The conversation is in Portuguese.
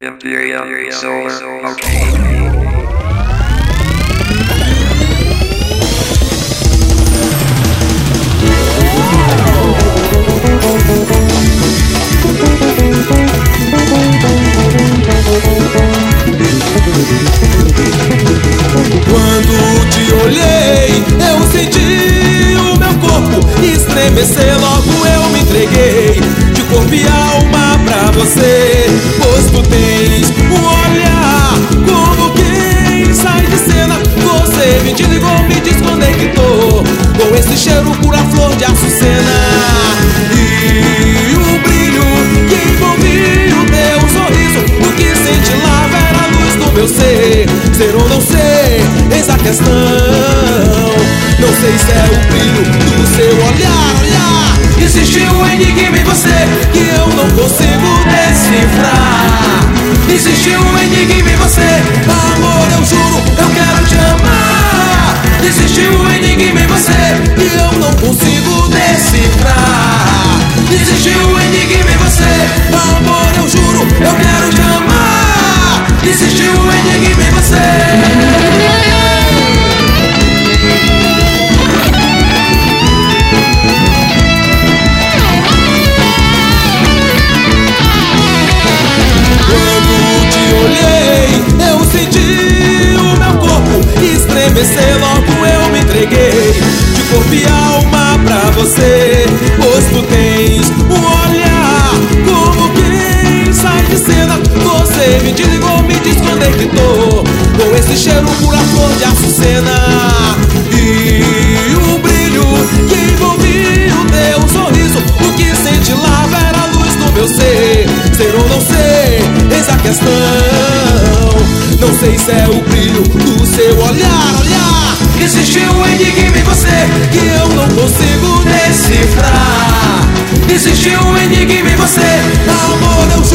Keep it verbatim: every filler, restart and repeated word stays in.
Imperial Solar Arcade. Quando te olhei, eu senti o meu corpo estremecer. Logo eu me entreguei de corpo e alma pra você. Pois tu tens um olhar como quem sai de cena. Você me desligou, me desconectou com esse cheiro pura flor de açucena. E o brilho que envolvia o teu sorriso, o que cintilava era a luz do meu ser. Ser ou não ser, eis a questão. Não sei se é o brilho do seu olhar, olhar. Existe um enigma em você que eu não consigo decifrar. Existe um enigma em você, amor, eu juro, eu quero te amar. Existe um enigma em você que eu não consigo decifrar. Existe um enigma em você, amor, eu juro, eu quero te amar. Existe um enigma em você. Eu senti o meu corpo estremecer. Logo eu me entreguei de corpo e alma pra você. Pois tu tens um olhar como quem sai de cena. Você me desligou, me desconectou com esse cheiro pura flor de açucena. E o brilho que envolvia o teu sorriso, o que cintilava era a luz do meu ser. Ser ou não ser, eis a questão. Não sei se é o brilho do seu olhar, olhar. Existe um enigma em você que eu não consigo decifrar. Existe um enigma em você, amor, eu